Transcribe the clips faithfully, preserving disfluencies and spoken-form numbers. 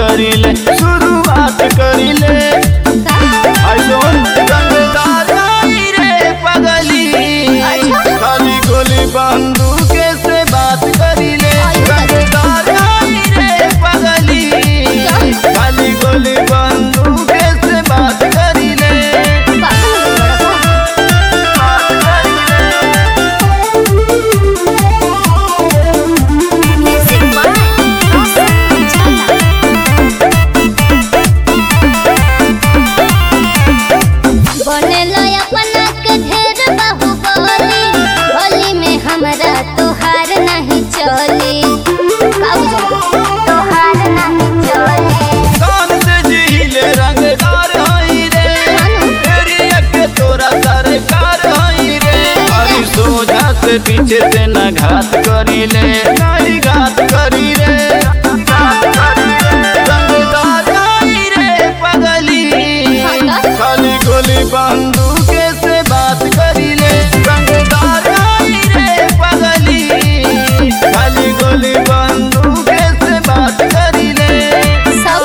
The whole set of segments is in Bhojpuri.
करीले शुरुआत करीले रंगदार आई रे पगली खाली गोली बंदूक से बात करीले रंगदार आई रे पगली खाली गोली बंदूक से बात करीले हमरा तोहार नहीं चली तोहार नहीं चली कौन से जिले रंगदार हई रे तेरी अके तोरा सरकार हई रे अरे सोझा से पीछे से न घात करीले नहीं घात करी रे रंगदार हई रे पगली खाली गोली बंदूक से बात करीले रंगदार हई रे पगली खाली गोली बंदूक से बात करीले सब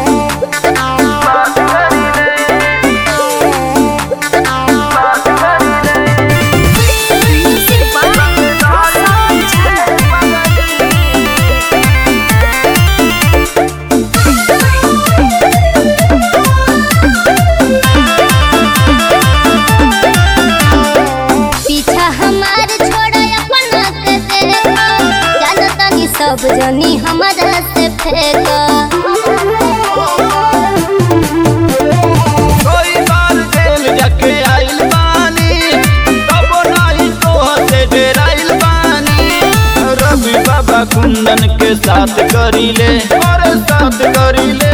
पीछा हमार छोड़ा अपना के देखो जानो तनी सब जनी हमरा से फेंको कोई बार जेल जाके आइल बानी तब नहीं तोह से डेराइल बानी रवि बाबा कुंदन के साथ करीले और साथ करीले